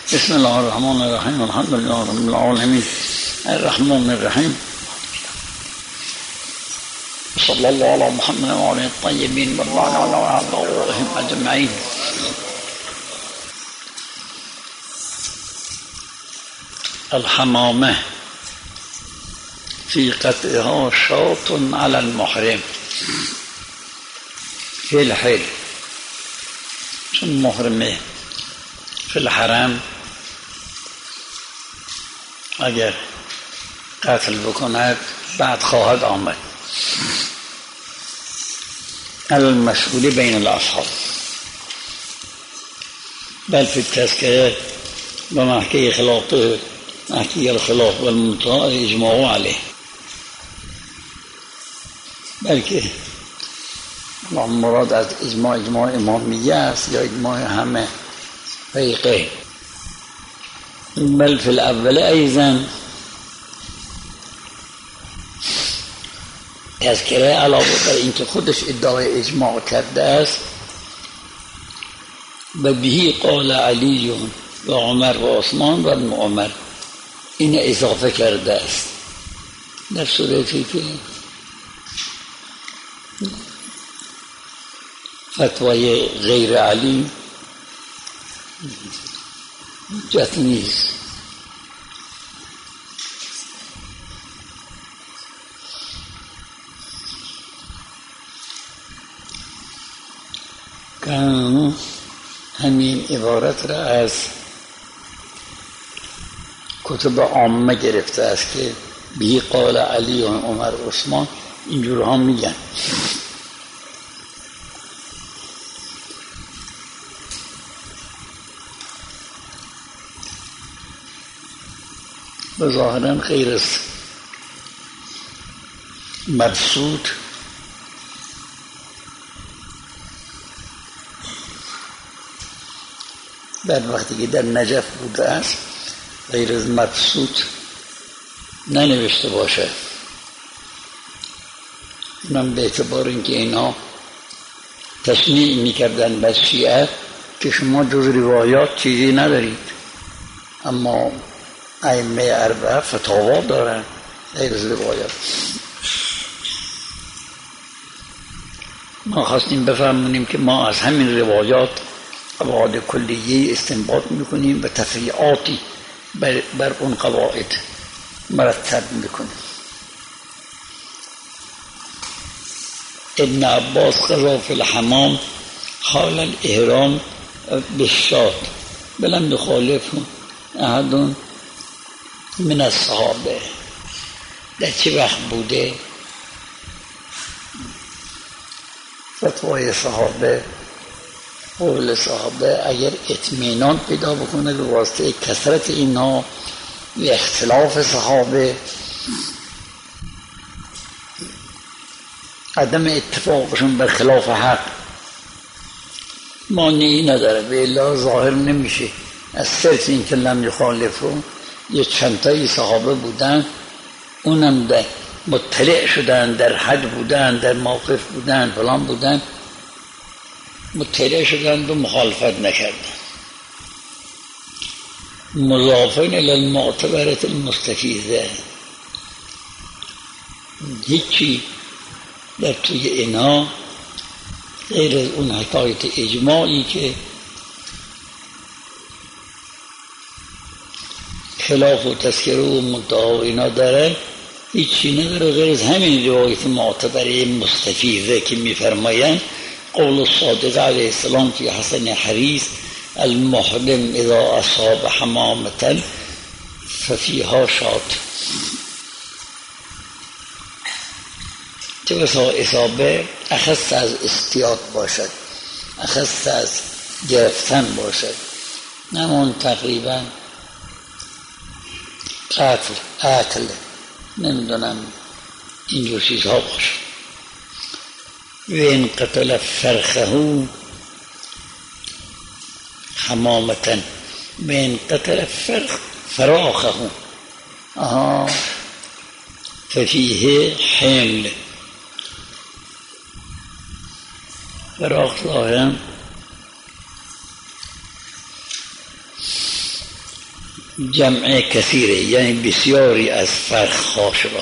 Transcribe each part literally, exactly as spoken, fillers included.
بسم الله الرحمن الرحیم الحمد لله رب العالمین الرحمن الرحیم صلی الله علی محمد و آله الطیبین و علی آلهم اجمعین. الحمامه فی قطعها شاط علی المحرم فی الحل، چون محرمه فی الحرم اگر قتل بکند بعد خواهد آمد. المسئول بین الاصحاب بل فی التذکره و محکی خلافه محکی الخلاف و المنتهى اجماع علیه، بلکه مراد از اجماع اجماع امامیه است یا اجماع همه فریقه. بل فی الاول ایضا تذکره علاوه بر اینکه خودش ادعای اجماع کرده است و بهی قال علی و عمر و عثمان و ابن عمر، این اضافه کرده است در صورتی که فتوای غیر علی حجت نیست. که همین عبارت را از کتب عامه گرفته است که بی قال علی و عمر و عثمان اینجور ها میگن. و ظاهرا خیر است مبسوط بعد وقتی که در نجف بوده است غیر از مبسوط ننوشته باشه. من به اعتبار اینکه اینا تشمیع میکردن بر شیعه که شما جز روایات چیزی ندارید، اما ائمه اربعه فتاوا دارن غیر از روایات. ما خواستیم بفهمونیم که ما از همین روایات قواعد کلیه استنباط میکنیم و تفریعاتی بر, بر اون قواعد مرتب میکنیم. ابن عباس قضا فی الحمام حال الاحرام بالشاة بلم یخالفه احد من الصحابه. در چه وقت بوده؟ فتوای صحابه قول صحابه اگر اطمینان پیدا بکنه به واسطه کثرت اینها و اختلاف صحابه، عدم اتفاقشون بر خلاف حق مانعی نداره، به الا ظاهر نمیشه. از صرف این که لم یخالفون یه چندتایی صحابه بودن، اونم در مطلع شدن، در حج بودن، در موقف بودن، فلان بودن، مطلع شدن و مخالفت نکردن. مضافین الی المعتبرة المستفیضه، هیچی در توی اینا غیر از اون حکایت اجماعی که خلاف و تذکره و منتها و اینا داره، هیچی نداره غیر از همین روایت معتبره مستفیضه که میفرمایند قول الصادق علیه السلام فی حسن حریص المحرم اذا اصاب حمامة ففیها شاة. چه بسا اصابه اخص از استیاط باشد، اخص از گرفتن باشد، نمون تقریبا قتل قتل نمیدونم اینجور چیزها باشه. و این قتل فرخه حمامتن و این قتل فرخ فراخه آها ففیه حمل. فراخ ظاهرا جمع کثیره، یعنی بسیاری از فرخهاش را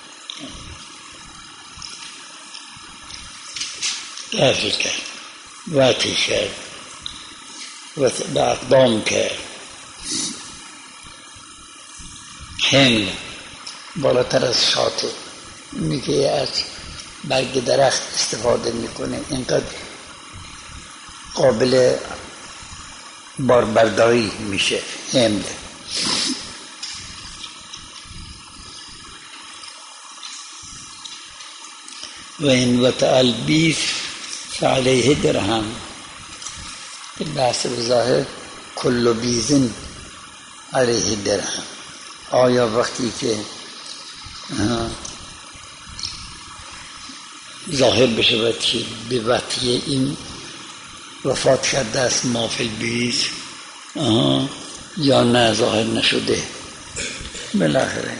قفل کرد، وطی کرد و به اقدام کرد. حمل بالاتر از شاطه، اینی که از برگ درخت استفاده میکنه، اینقدر قابل باربرداری میشه. حمل و این وطع البیث فعلیه درهم، که بحث بظاهر کل بیزن علیه درهم. آیا وقتی که ظاهر بشود که به وطی این وفات کرده است ما فی البیت، یا نه ظاهر نشده، بالاخره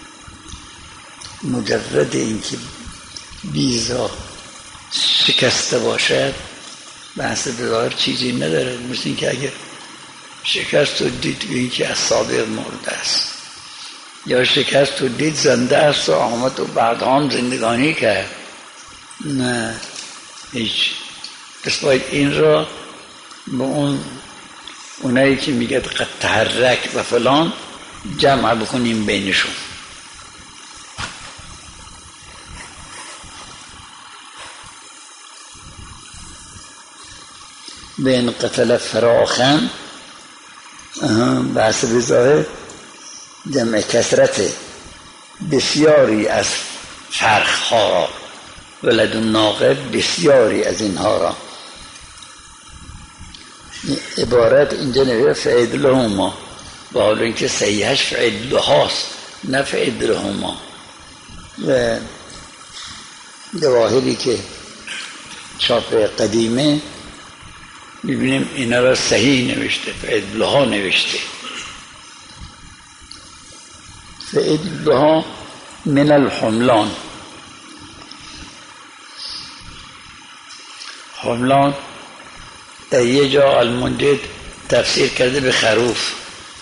مجرد اینکه بیز را شکسته باشد بحث به ظاهر چیزی نداره. مثل این که اگر شکست و دید این که از سابق مرده است، یا شکست و دید زنده است و آمد و بعد هم زندگانی کرد، نه هیچ. پس باید این را به اون اونایی که میگه قد تحرک و فلان جمع بکنیم بینشون. بین قتل فراخن بحث بظاهر جمع کثرت بسیاری از فرخها را، ولد الناقه بسیاری از اینها را. عبارت اینجا نویده فعدلهما، با حال اینکه صحیحش فعدلهاست نه فعدلهما. و جواهری که چاپ قدیمه میبینیم اینا را صحیح نوشته، فعدلها نوشته. فعدلها من الحملان. حملان در یه جا المنجد تفسیر کرده به خروف،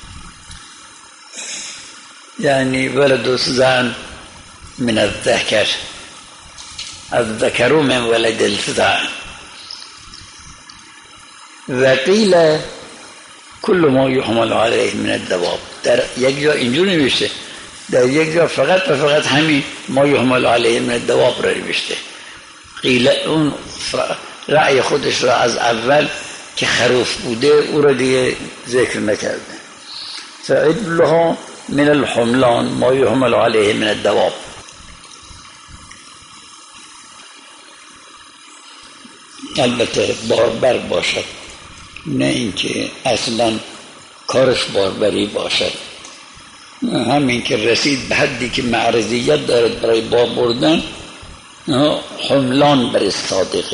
یعنی ولد زن من الذکر، از ذکرو من ولد الزن. و قیل کل ما یحمل علیه من الدواب. در یک جا اینجور نوشته، در یک جا فقط و فقط همین ما یحمل علیه من الدواب را نوشته. قیل اون رأی خودش را از اول که خروف بوده او را دیگه ذکر نکرده. فعدلها من الحملان ما یحمل علیه من الدواب. البته باربر باشد، نه اینکه اصلا کارش باربری باشد. همین که رسید به حدی که معرضیت دارد برای بار بردن، حملان بر صادقه.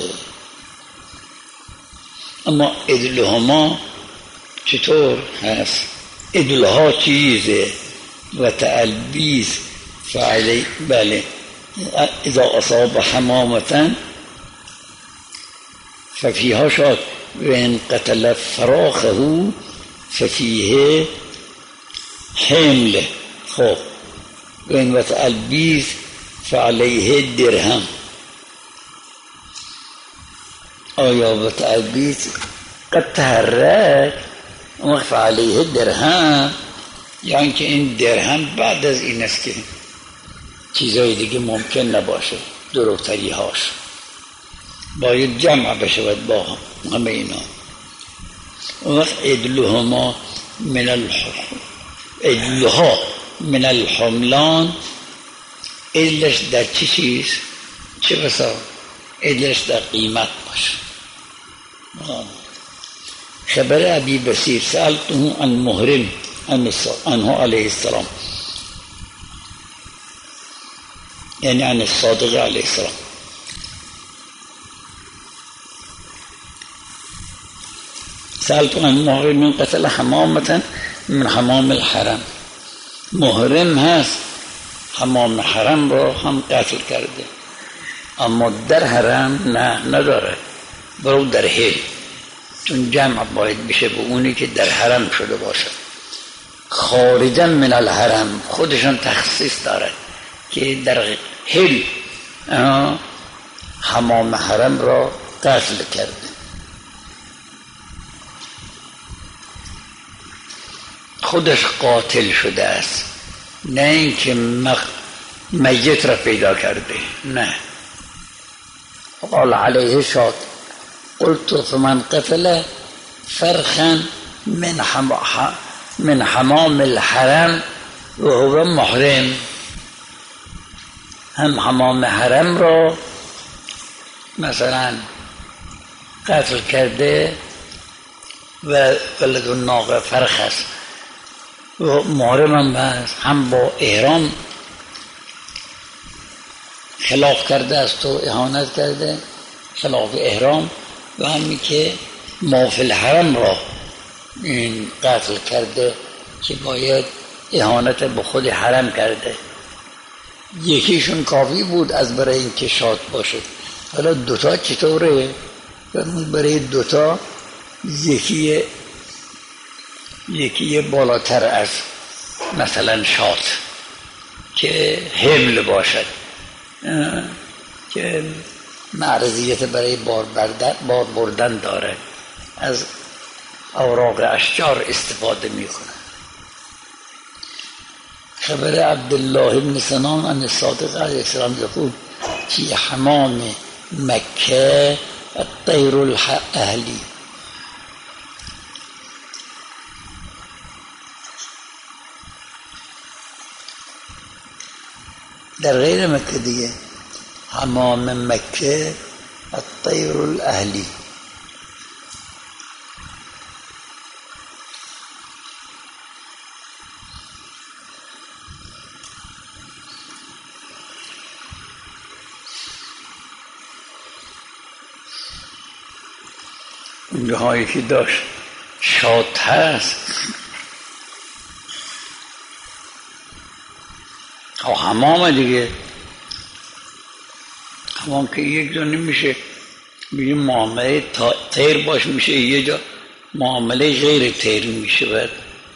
اما ادلهما چطور هست؟ ادلها چیزه و تلبیس فعلی، بله، اذا اصاب حمامتن ففیها شاد و ان قتل فراخه ففیه حمل. خب و ان تلبیس فعلیه درهم. آیا و تلبیس قد تحرک وقف علیه درهم، یعنی که این درهم بعد از این است که چیزهای دیگه ممکن نباشه، دروتری هاش باید جمع بشود با همه اینا. وقت ادلهما من الحم ادلها من الحملان، ادلش در چی چیز؟ چه بسا ادلش در قیمت باشه. خبر ابی بصیر سألته عن محرم عنه علیه السلام، یعنی عن الصادق علیه السلام. سألته عن محرم قتل حمامة من حمام الحرم. محرم هست، حمام حرم رو هم قتل کرده، اما در حرم نه نداره، برو در حل، چون جمع باید بشه به اونی که در حرم شده باشه. خارجا من الحرم خودشان تخصیص دارد که در هل حمام حرم را قتل کرده. خودش قاتل شده است، نه اینکه میت را پیدا کرده. نه. قال علیه شاد قلت فمن قتل فرخا من من حمام الحرم و هو محرم، هم حمام حرم را مثلا قتل کرده و ولد الناقه فرخ است و محرم هم هست، هم با احرام خلاف کرده است و اهانت کرده خلاف احرام، و همین که ما فی الحرم را این قتل کرده که باید اهانت به خود حرم کرده. یکیشون کافی بود از برای اینکه شاد باشه. حالا دوتا چطوره؟ برای دوتا یکی یکی بالاتر از مثلا شاد که حمل باشد، که معرضیت برای بار بردن بار بردن داره، از اوراق اشجار استفاده میکنه. خبر عبدالله بن سنان عن الصادق علیه السلام یقول فی حمام مکه الطیر الاهلی. در غیر مکه دیگه حمام مکه الطیر الاهلی. اونجاهایی که داشت شاد هست و حمام دیگه، حمام که یک جا نمیشه بگیم معامله تیر باش، میشه یه جا معامله غیر تیر میشه. باید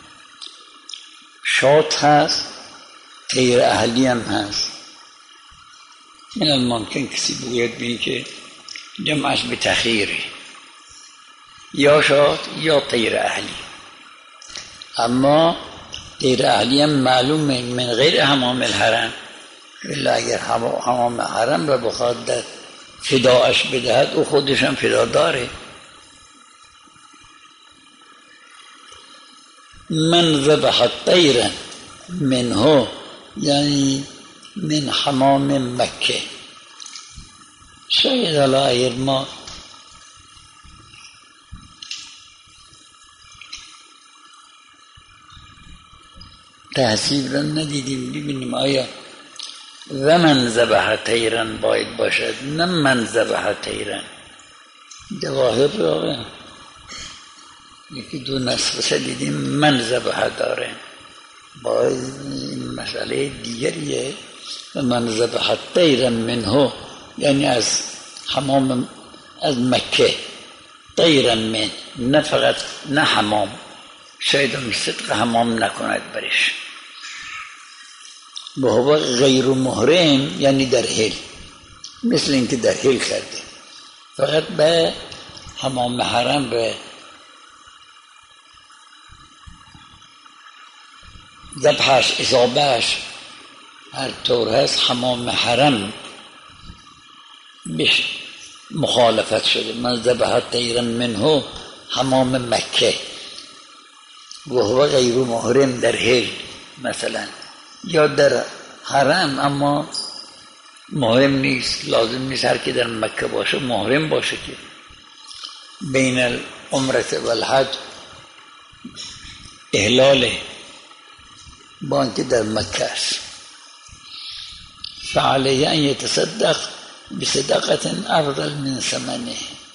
شاد هست، تیر اهلی هم هست. من الممکن کسی بگوید بین که جمعش به تخییره، یا شاد یا تیر اهلی. اما تیر اهلی هم معلومه من غیر حمام الحرم، الا اگر حمام حرم را بخواد در فداش بدهد او خودش هم فدا داره. من ذبح طیرا منه یعنی من حمام مکه. شاید حالا اگر ما تحصیل را ندیدیم ببینیم آیا و من ذبح طیرا باید باشد، نه من ذبح طیرا. جواهر را یکی دو نسخه دیدیم من ذبح داره، باید مسئله دیگریه. و من ذبح طیرا منه یعنی از حمام از مکه، طیرا من، نه فقط نه حمام، شاید هم صدق حمام نکند برش. به هو غیر محرم یعنی در حل، مثل اینکه در حل کرده، فقط به حمام حرم به ذبحش اصابهش هر طور هست حمام حرم بش مخالفت شده. من ذبح طیرا منه حمام مکه و هو غیر محرم در حل مثلا، یا در حرم اما محرم نیست. لازم نیست هر کی در مکه باشه محرم باشه که بین العمره و الحج احلاله با اینکه در مکه است. فعلیه ان یتصدق بصدقه افضل من ثمنه.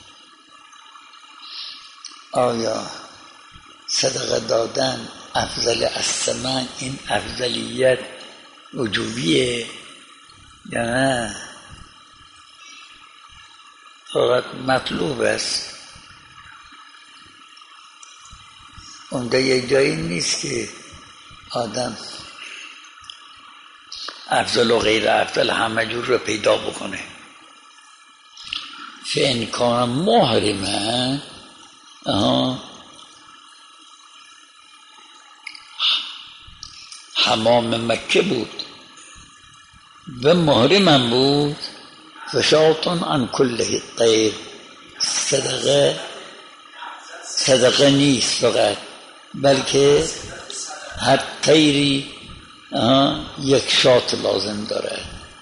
آیا صدقه دادن افضل از ثمن، این افضلیت وجوبیه یا نه فقط مطلوب است؟ اونجا یک جایی نیست که آدم افضل و غیر افضل همه جور رو پیدا بکنه. فإن کان محرما، حمام مکه بود و محرمم بود، فشاطن عن کله طیر، صدقه صدقه نیست فقط، بلکه هر طیری یک شاط لازم داره.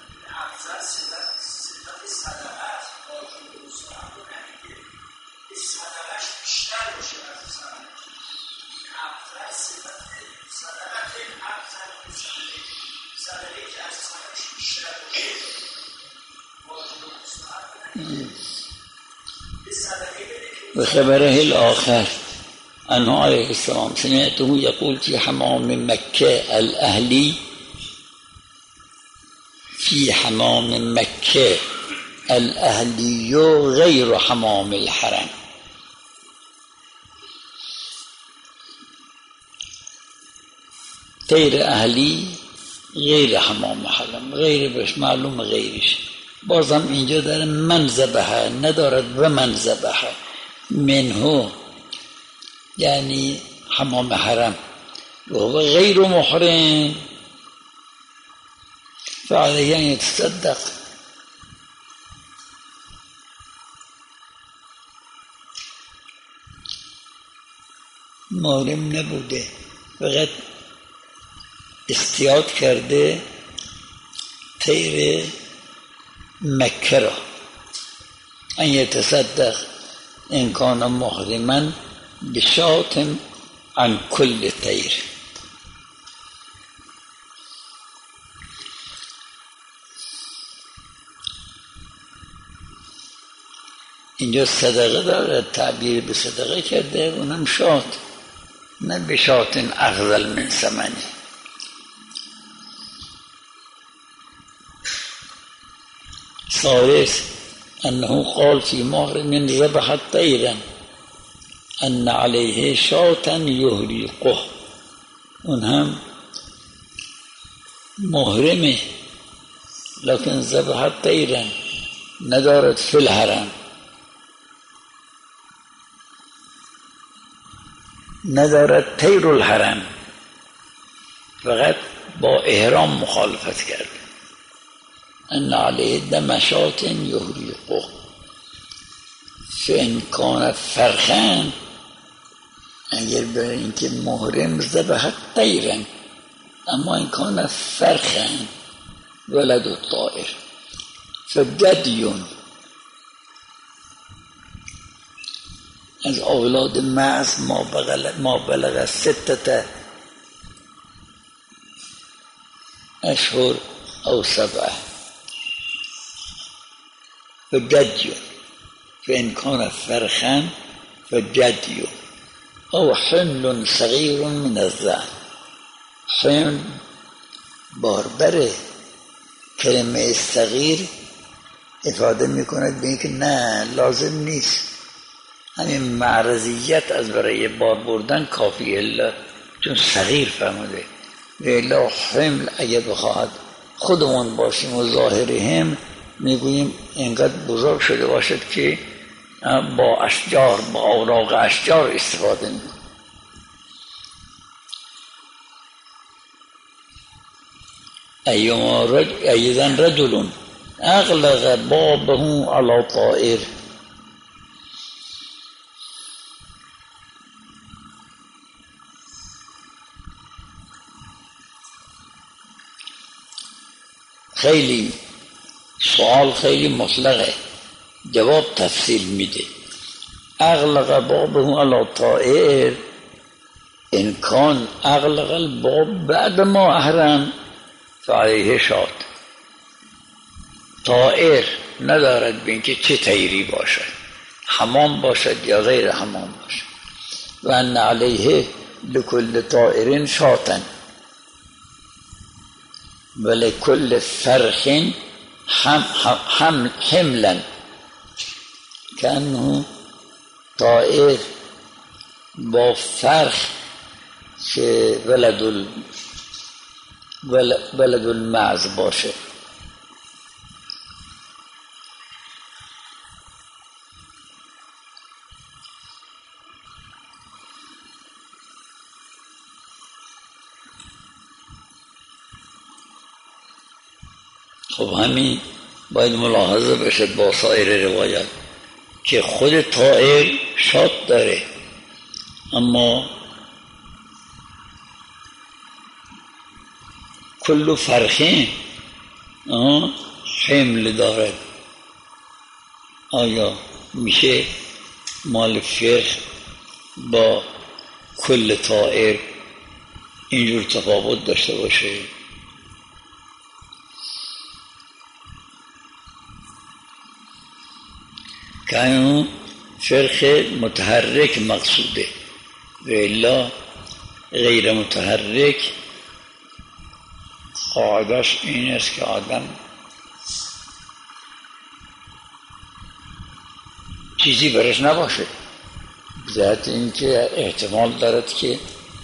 و خبره الآخر عنه علیه السلام سمعته یقول فی حمام مکه الاهلی فی حمام مکه الاهلی غیر حمام الحرم. غیر اهلی غیر حمام حرم، غیر بهش معلوم غیرش. بازم اینجا داره من ذبحه، ندارد و من ذبحه منه، یعنی حمام حرم و هو غیر محرم فعليه ان يتصدق. محرم نبوده، فقط اصطیاد کرده طیر مکه را. ان يتصدق ان کان محرما بشاة عن کل طیر. اینجا صدقه داره، تعبیر به صدقه کرده، اونم شاة، نه بشاة اغزل من ثمنه. ثالث انه قال فی محرم ذبح طیرا ان علیه شاة یهریقه، اون هم محرمه لکن ذبح طیرا ندارد فی الحرم، ندارد طیر الحرم، فقط با احرام مخالفت کرد. ان علیه دم شاة یهریقه فإن کان فرخا، اگر برای اینکه محرم ذبح طیرا، اما این کان فرخا ولد الطائر فجدیون، از اولاد معز ما بلغ ما بلغ ستة اشهر او سبعه فجدیون. فإن کان فرخا فجدیون او حمل صغیر من الزن. حمل باربره، کلمه صغیر افاده میکند به اینکه نه لازم نیست، همین معرضیت از برای بار بردن کافیه، الا چون صغیر فرموده. و الا حمل اگه بخواهد خودمون باشیم و ظاهرهم میگوییم اینقدر بزرگ شده باشد که با اشجار، با اوراق اشجار استفاده میکنیم. ایما رجل ایذن رجل اغلق بابه علی طائر. خیلی سوال خیلی مطلقه، جواب تفصیل میده. اغلق بابه علی طائر ان کان اغلق الباب بعد ما احرم فعلیه شاة. طائر ندارد به اینکه چه طیری باشد، حمام باشد یا غیر حمام باشد. و ان علیه لکل طائر شاة ولکل فرخ هم هم حملا، کانه طائر با فرخ که ولد بلد المعز باشه. خب همین باید ملاحظه بشه با سایر روایات که خود طائر شاد داره اما کل فرخین حمل دارد. آیا میشه مال فرخ با کل طائر اینجور تفاوت داشته باشه؟ که اون فرخ متحرک مقصوده و الا غیر متحرک قاعدش این است که آدم چیزی برش نباشه، بذات این که احتمال دارد که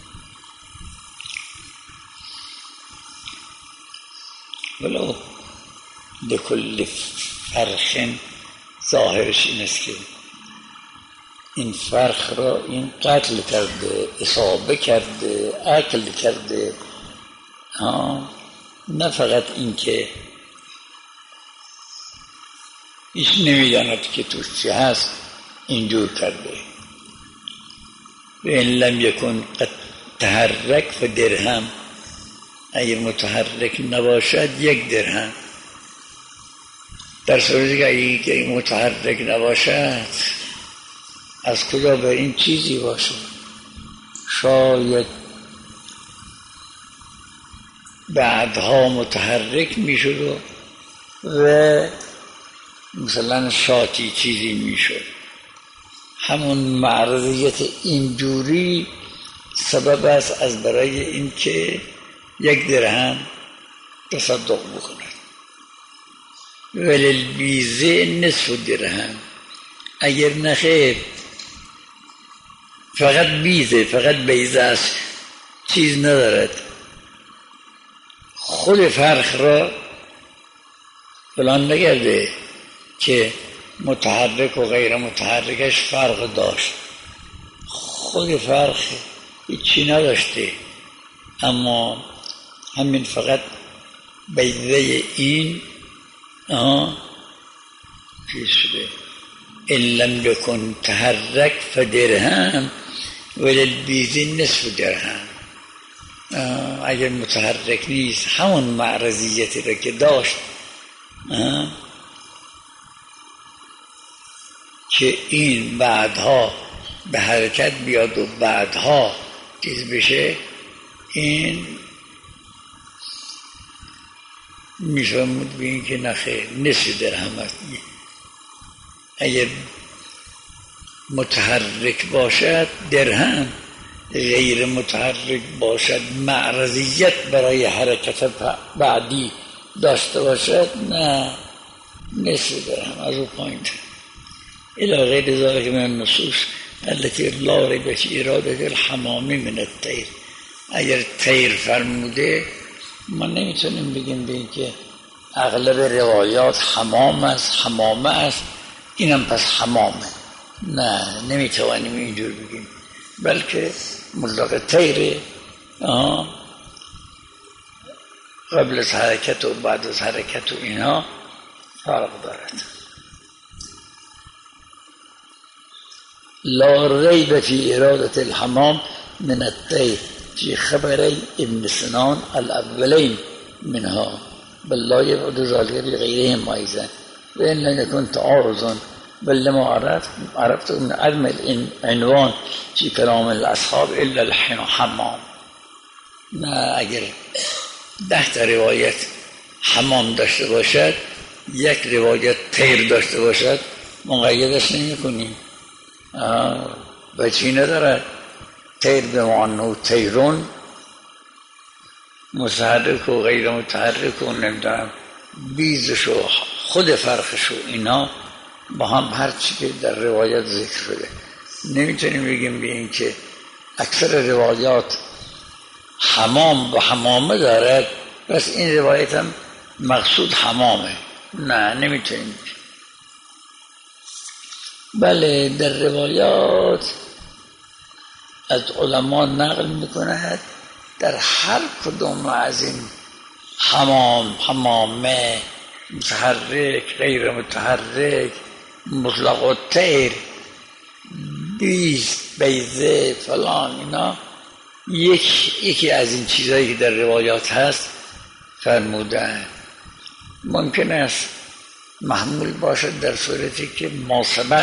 ولو به کل فرخ ظاهرش این است که این فرخ را این قتل کرده، اصابه کرده، اکل کرده، ها، نه فقط این که هیچ نمیداند که توش چی هست اینجور کرده. و این لم یکن قد تحرک و درهم، اگر متحرک نباشد یک درهم. در صورتی که اگر متحرک نباشد از کجا به این چیزی باشه؟ شاید بعدها متحرک میشد و مثلا شاتی چیزی میشد. همون معرضیت اینجوری سبب است از برای اینکه یک درهم تصدق بکند. ولی البیزه نصف درهم، اگر نخیر فقط بیزه، فقط بیزه است، چیز ندارد، خود فرخ را فلان نگرده که متحرک و غیر متحرکش فرق داشت، خود فرق هیچی نداشته، اما همین فقط بیزه این آه چیز شده. ان لم یکن تحرک فدرهم ولی البیزه نصف درهم. اگر متحرک نیست همون معرضیتی را که داشت که این بعدها به حرکت بیاد و بعدها چیز بشه، این میفهمود به این که نخیر نصف درهم است. اگر متحرک باشد درهم، غیر متحرک باشد معرضیت برای حرکت بعدی داشته باشد، نه نصف درهم از او پایین تر. الى غیر ذلك من النصوص التي لا ريب في اراده الحمام من الطير. اگر طیر فرموده ما نمیتونیم بگیم به این که اغلب روایات حمام است، حمامه است، اینم پس حمامه. نه، نمیتوانیم اینجور بگیم، بلکه مطلق طیره قبل از حرکت و بعد از حرکت و اینها فرق دارد. لا ریب فی اراده الحمام من الطیر فی خبر ابن سنان الاولین منها بل لا یبعد ذلك لغیرهم ایضا و ان لم یکن تعارض بل لما عرفت عرفت من عدم العنوان فی کلام الاصحاب الا الحمام. نه، اگر ده تا روایت حمام داشته باشد، یک روایت طیر داشته باشد، مقیدش نمی کنیم و چی ندارد. طیر به معنی طیرون متحرک و غیر متحرک و نمیدونم بیزش و خود فرقش و اینا با هم هر چی که در روایت ذکر شده. نمیتونیم بگیم به این که اکثر روایات حمام و حمامه دارد پس این روایت هم مقصود حمامه. نه نمیتونیم. بله در روایات از علما نقل میکند در هر کدوم از این حمام، حمامه، متحرک، غیر متحرک، مطلق و طیر، بیست، بیضه، فلان، اینا یک یکی از این چیزهایی که در روایات هست فرمودن. ممکن است محمول باشد در صورتی که ما سبق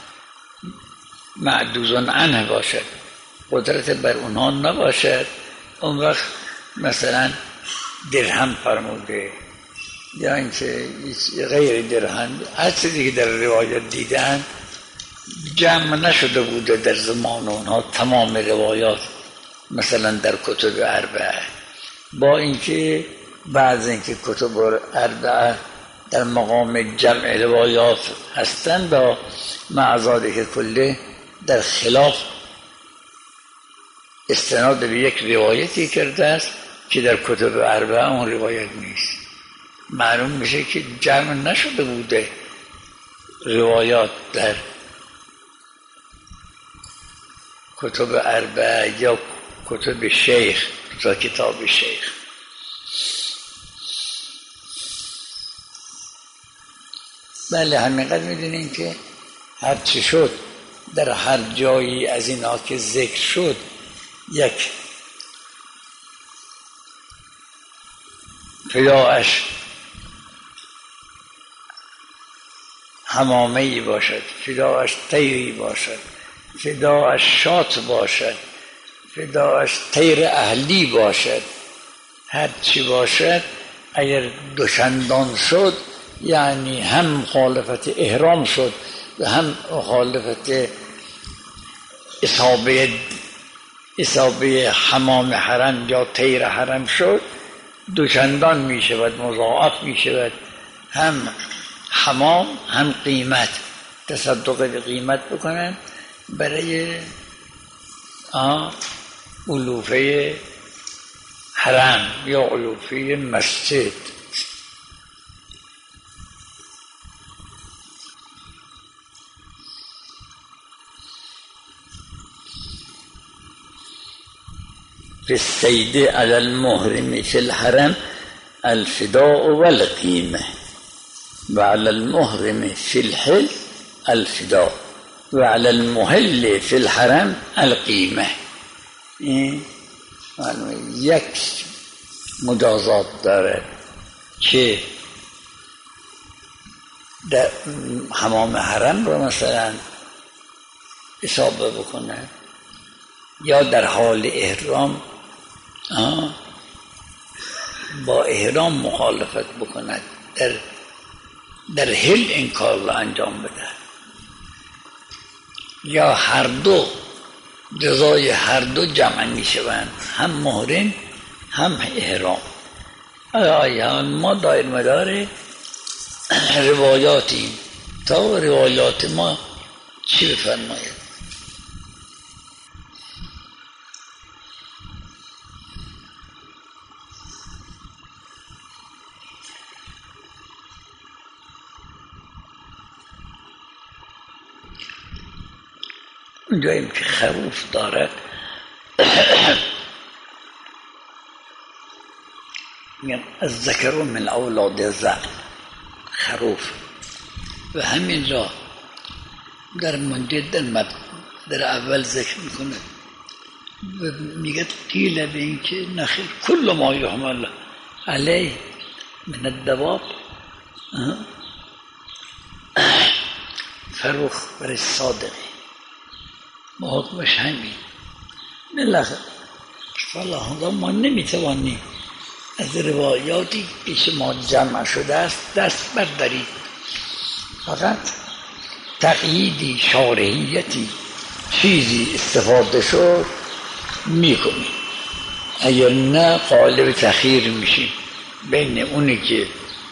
معدوز عنه باشد، قدرت بر اونها نباشد، اون وقت مثلا درهم فرموده یا اینکه غیر درهم، هر چیزی که در روایات دیدن جمع نشده بوده در زمان اونها تمام روایات مثلا در کتب اربعه، با اینکه بعض اینکه کتب اربعه در مقام جمع روایات هستند و معذاده که کله در خلاف استناد به یک روایتی کرده است که در کتب اربعه اون روایت نیست. معلوم میشه که جمع نشده بوده روایات در کتب اربعه یا کتب شیخ تا کتاب شیخ. بله همینقدر میدونیم که هر چی شد در هر جایی از اینا که ذکر شد یک فداعش حمامه‌ای باشد، فداعش طیری باشد، فداعش شات باشد، فداعش طیر اهلی باشد، هر چی باشد اگر دوچندان شد یعنی هم مخالفت احرام شد و هم مخالفت اصابه اصابه حمام حرم یا طیر حرم شد، دوچندان می شود، مضاعف می شود، هم حمام هم قیمت، تصدق به قیمت بکنن برای علوفه حرم یا علوفه مسجد. في السيد على المحرم في الحرم الفداء والقيمة، وعلى المحرم في الحل الفداء، وعلى المحل في الحرم القيمة. این یک مجازات داره که در حمام حرم رو مثلا اصابه بکنه یا در حال احرام با احرام مخالفت بکند، در در حل این کار را انجام بده، یا هر دو جزای هر دو جمع می شوند، هم محرم هم احرام. آیا ما دایر مدار روایاتی تا روایات ما چی بفرماید؟ اونجاییم که خروف دارد میگن از ذکرون من اولاد زن، خروف. و همین را در منجد در, در اول ذکر میکنه و میگه قیل به این که نخیر کل ما یحمل علیه من الدواب فروخ برای صادقی محکمش همین. بالاخره فلا ما نمیتوانیم از روایاتی پیش ما جمع شده است دست بردارید، فقط تقییدی شارحیتی چیزی استفاده شد میکنیم، اگر نه قالب تخییر میشیم بین اونی که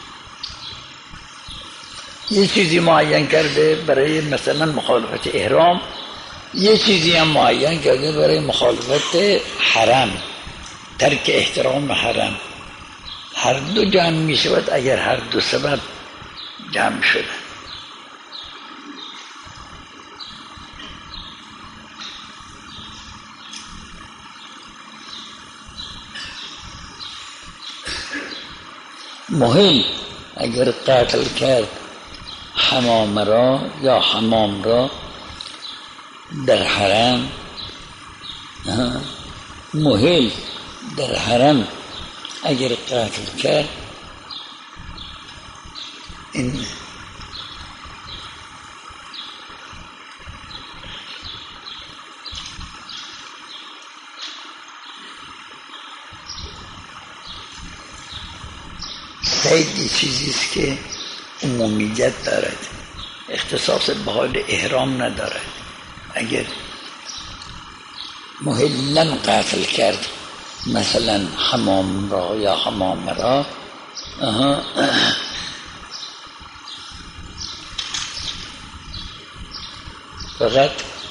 یه چیزی معین کرده برای مثلا مخالفت احرام، یه چیزی هم معین کرده برای مخالفت حرم، ترک احترام حرم. هر دو جمع می شود اگر هر دو سبب جمع شده. محل اگر قتل کرد حمام را یا حمام را در حرم، محل در حرم اگر قتل کرد، این صید چیزی است که عمومیت دارد، اختصاص به حال احرام ندارد. اگر محلن قتل کرد مثلا حمام را یا حمام را، فقط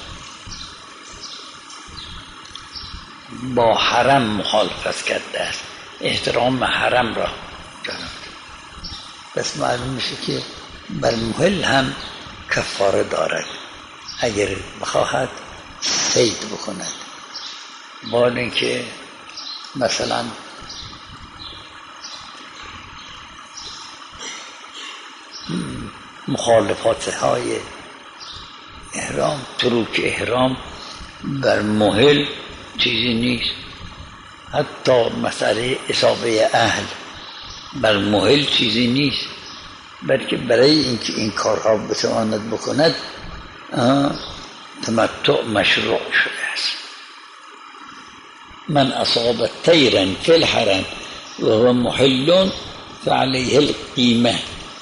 با حرم مخالفت کرده است، احترام حرم را دارد. پس معلوم میشه که بر محل هم کفاره دارد اگر بخواهد صید بکند، با اینکه مثلا مخالفات های احرام، ترک احرام بر محل چیزی نیست. حتی مسئله اصابه اهل بر محل چیزی نیست، بلکه برای اینکه این کارها بتواند بکند تمتع مشروع شده است. من اصاب طیرا فی الحرم و هو محل فعلیه القیمه.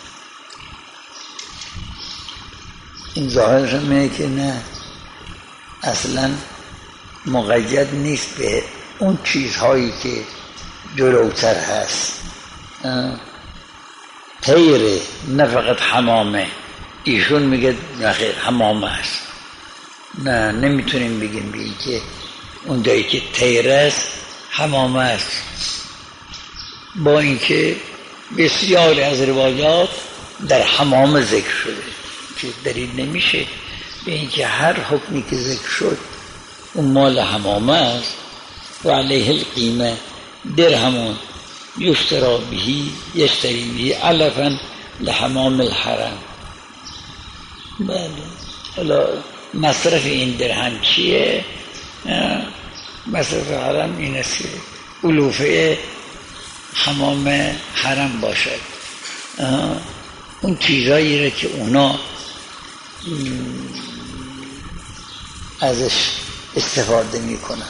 این ظاهر میگه که نه، اصلا مقید نیست به اون چیزهایی که جلوتر هست. طیره نه فقط حمامه، ایشون میگه نخیر حمامه هست. نه، نمیتونیم بگیم بگیم که اون جایی که طیره است حمامه است، با اینکه بسیاری از روایات در حمام ذکر شده که دلیل نمیشه به اینکه هر حکمی که ذکر شد اون مال حمامه است. و علیه القیمه درهمون یشترا بهی یشتری بهی علفا لحمام الحرم. بله، حالا مصرف این درهم چیه؟ مصرف حرم این است که علوفه حمام حرم باشد، اون چیزایی را که اونا ازش استفاده می کنن.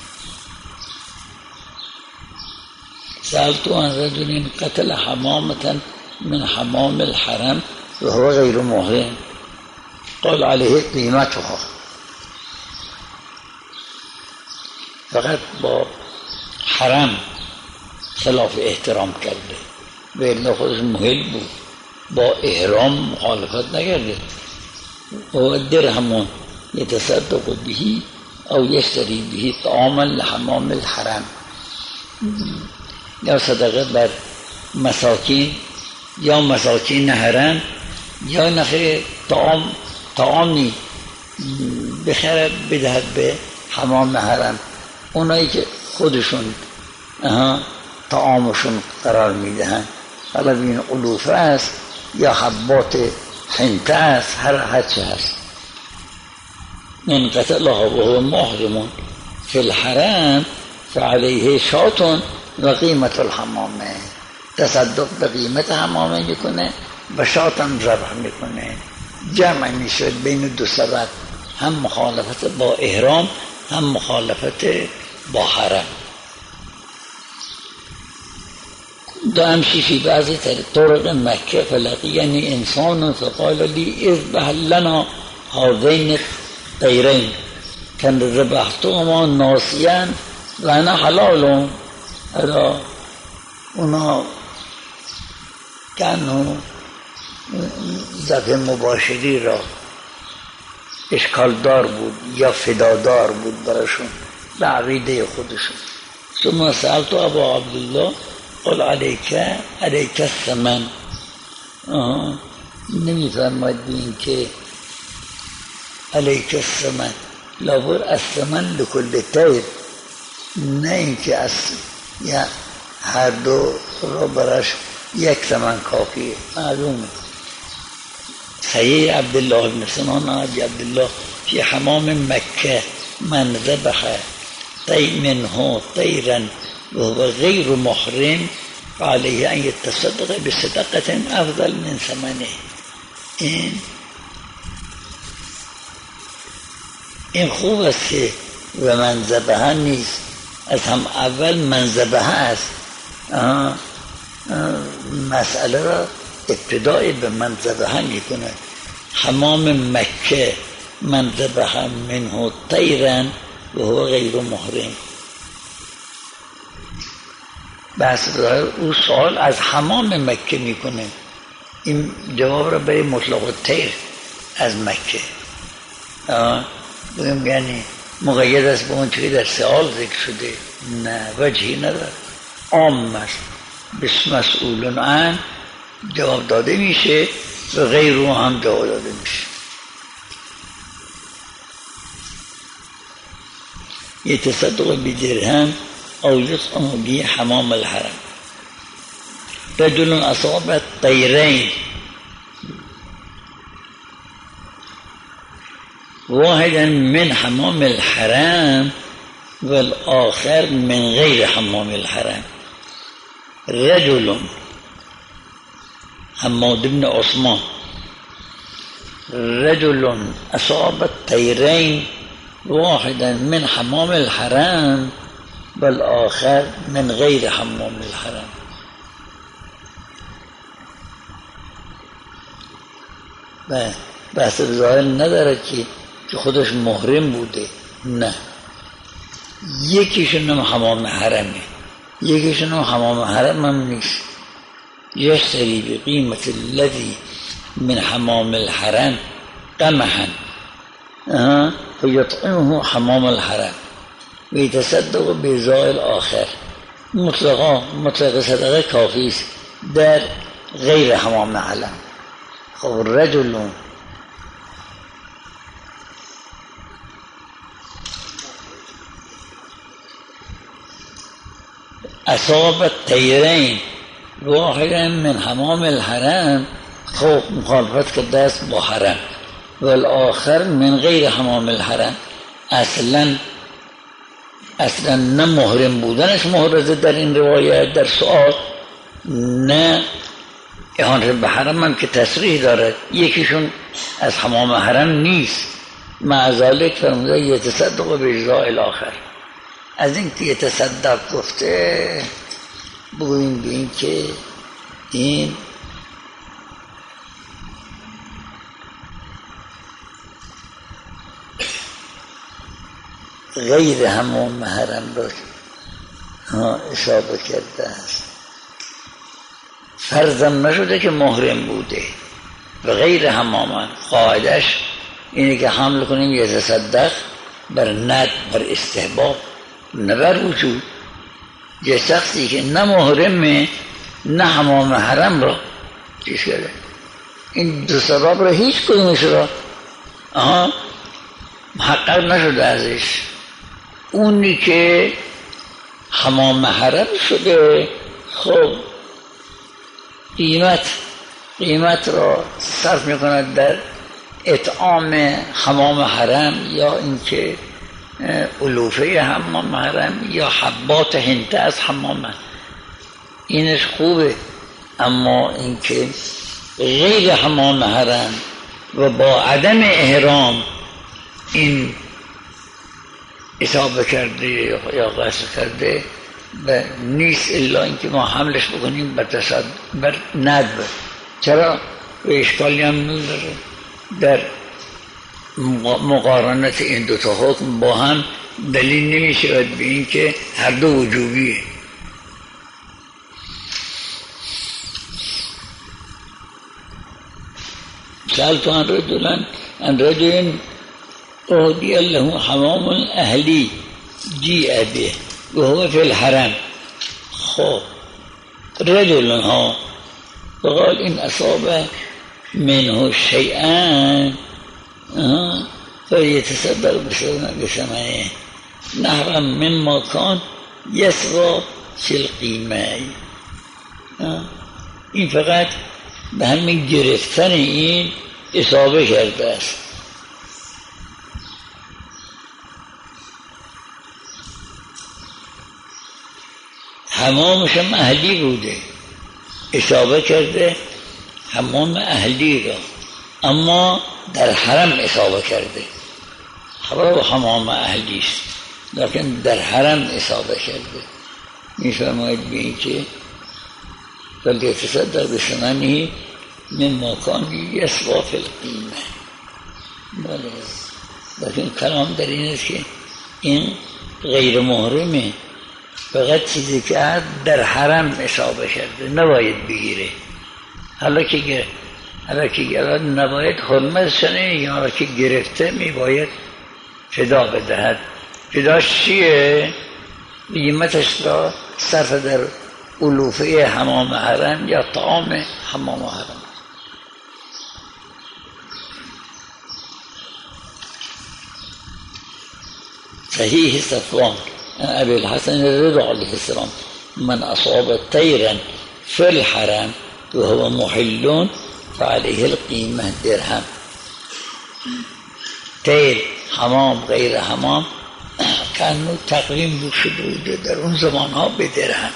سألت عن رجل قتل حمامة من حمام الحرم وهو غير محرم قال عليه قیمتها. فقط با حرم خلاف احترام کرده و الا خودش محل بود، با احرام مخالفت نکرده. و درهم یتصدق بهی او یشتری بهی طعاما لحمام الحرم، یا صدقه بر مساکین یا مساکین حرم، یا نخیر طعام طعامی بخرد بدهد به حمام حرم، اونایی که خودشون طعامشون قرار میدهن، حالا این علوفه است یا حبات حنطه است، هر هرچه هست. من قتلها وهو محرم فی الحرم فعلیه شاة و قیمت الحمامه، تصدق به قیمت حمامه میکنه و شاتم ذبح میکنه. جمع میشد بین دو سبب، هم مخالفت با احرام هم مخالفت با حرم. دامشی فی بعضی طرق مکه فلقیانی انسان فقال لی اذبح لنا هذین الطیرین کن ذبحتهما ناسیا و انا حلال. ادا اونا کنو ذبح مباشری را اشکالدار بود یا فدادار بود براشون به عقیده خودشون. ثم سألت ابا عبدالله قل علیک علیک الثمن. نمی فرماید بین که علیک الثمن لابد الثمن لکل طیر، نه اینکه از یا هر دو را برش یک ثمن کافیه. معلومه صحیح عبدالله بن سنان عبد عبدالله فی حمام مکه من ذبح طی منه طیرا وهو غیر محرم فعلیه ان یتصدق بصدقه افضل من ثمنه. این این خوب است که و من ذبح نیست، از هم اول من ذبح است. آه. آه. مسئله را ابتدای به من ذبح میکنه. حمام مکه من ذبح منه طیرا و هو غیر محرم. بس او سوال از حمام مکه میکنه، این جواب را برای مطلق الطیر از مکه بگیم، یعنی مقید است به اون چیزی در سوال ذکر شده. نه، وجهی نداره، عام است. بس مسئولون عن جواب داده میشه و غیر رو هم جواب داده میشه. یتصدق بدرهم او یطعم به حمام الحرم. رجل اصاب طیرین واحدا من حمام الحرم والآخر من غیر حمام الحرم. رجل حماد بن عثمان رجل اصاب طیرین واحدا من حمام الحرم والآخر من غیر حمام الحرم. بحث ظاهر نداره که که خودش محرم بوده، نه، یکیشون هم حمام حرمه، یکیشون هم حمام حرم هم نیست. یشتری به قیمت الذی من حمام الحرم قمحا فیطعمه حمام الحرم و یتصدق بإزاء الآخر. مطلقا مطلق صدقه کافی است در غیر حمام حرم. خب رجل اصاب طیرین واحدا من حمام الحرم، خب مخالفت کرده است با حرم. والآخر من غیر حمام الحرم، اصلا اصلا نه محرم بودنش محرزه در این روایت در سؤال، نه اهانت به حرم هم که تصریح دارد. یکیشون از حمام حرم نیست، مع ذلک فرموده یتصدق بإزاء الآخر. از این که یتصدق گفته بگوییم به این که این غیر حمام حرم را اشاره کرده است. فرضم نشده که محرم بوده و غیر حمام. قاعدش اینه که حمل کنیم یتصدق بر ند، بر استحباب، نه بر وجود. یه شخصی که نه محرمه نه حمام حرم را چیز کرده، این دو سبب را هیچ کدومش را آها محقق نشده ازش. اونی که حمام حرم شده خب قیمت قیمت را صرف میکند در اطعام حمام حرم، یا اینکه علوفه حمام حرم یا حبات هنته از حمام حرم، اینش خوبه. اما اینکه غیر حمام حرم و با عدم احرام این اصابه کرده یا قصد کرده و نیست الا اینکه ما حملش بکنیم بر تصد بر ندب. چرا؟ و اشکالی هم نداره در مقارنت این دو تا حکم با هم دلیل نمی شود به این که هر دو وجوبیه. سألت عن رجل عن رجل أهدي له حمام أهلي جيء به وهو في الحرم. خب رجل ها وقال این اصاب منه شیئا فیتصدق بثمنه نهرا مما کان یسوا فی القیمه. این فقط به همین گرفتن این اصابه کرده است. حمامش هم اهلی بوده، اصابه کرده حمام اهلی را، اما در حرم اصابه کرده. خبر حمام اهلی است لیکن در حرم اصابه کرده. میفرماید به این که فلیتصدق بثمنه مما کان یسوا فی القیمه. بله، لیکن کلام در این است که این غیر محرمه، فقط چیزی که در حرم اصابه کرده نباید بگیره. حالا که حالا که نباید حرمت شنه، یا حالا که گرفته میباید فدا بدهد. فداش چیه؟ قیمتش را صرف در علوفه حمام حرم یا طعام حمام حرم. صحیح صفوان ابی الحسن الرضا علیه السلام من اصاب طیرا فی الحرم وهو محل فعليه القیمه درهم. طیر، حمام، غیر حمام کانو تقویم شده بوده در اون زمان ها به درهم.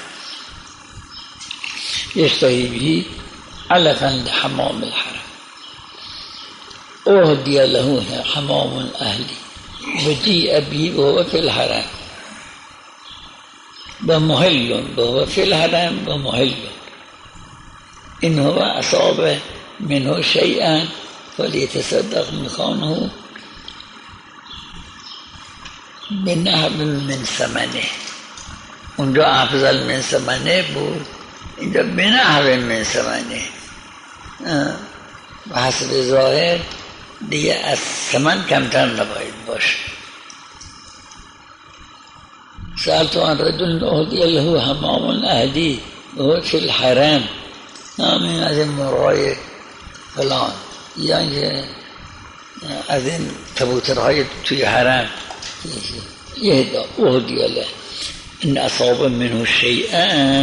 یشتهی بهی علفا لحمام الحرم اهدی له حمام اهلی وجیء به وهو فی الحرم و محل وهو فی الحرم و محل إن هو أصاب منه شيئا فليتصدق مكانه بنحو من ثمنه. اونجا افضل من ثمنه بود، اینجا بنحو من ثمنه. و حسب ظاهر دیگه از ثمن کمتر نباید باشه. سألت عن رجل أهدي له حمام أهلي وهو في الحرم نامی از این مرغای فلان، یعنی از این کبوترهای توی حرم یه اهدی له ان اصاب منه شیئا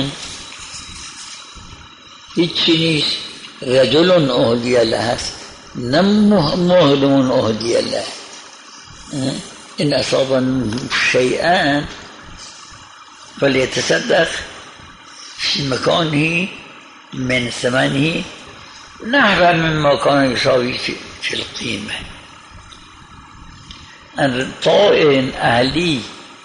هیچی نیست. رجل اهدی له هست، نه مهلمون اهدی له. ان اصاب منه شیئا فلیتصدق فی مکانه من ثمنه نحو مما كان يساوي في القيمة. طائر أهلي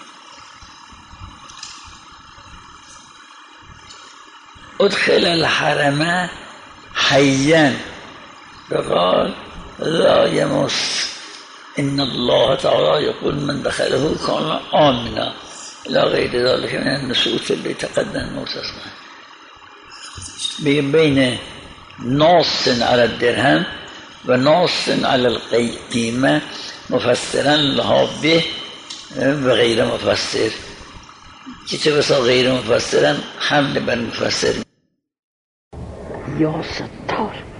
أدخل الحرم حيا فقال لا يمس إن الله تعالى يقول من دخله كان آمنا إلى غير ذلك من النصوص اللي تقدم وتسمع. بين نص على الدرهم ونص على القيمة مفسرا لها به وغير مفسر. كتب غير مفسرا حمل بر مفسر. یا ستار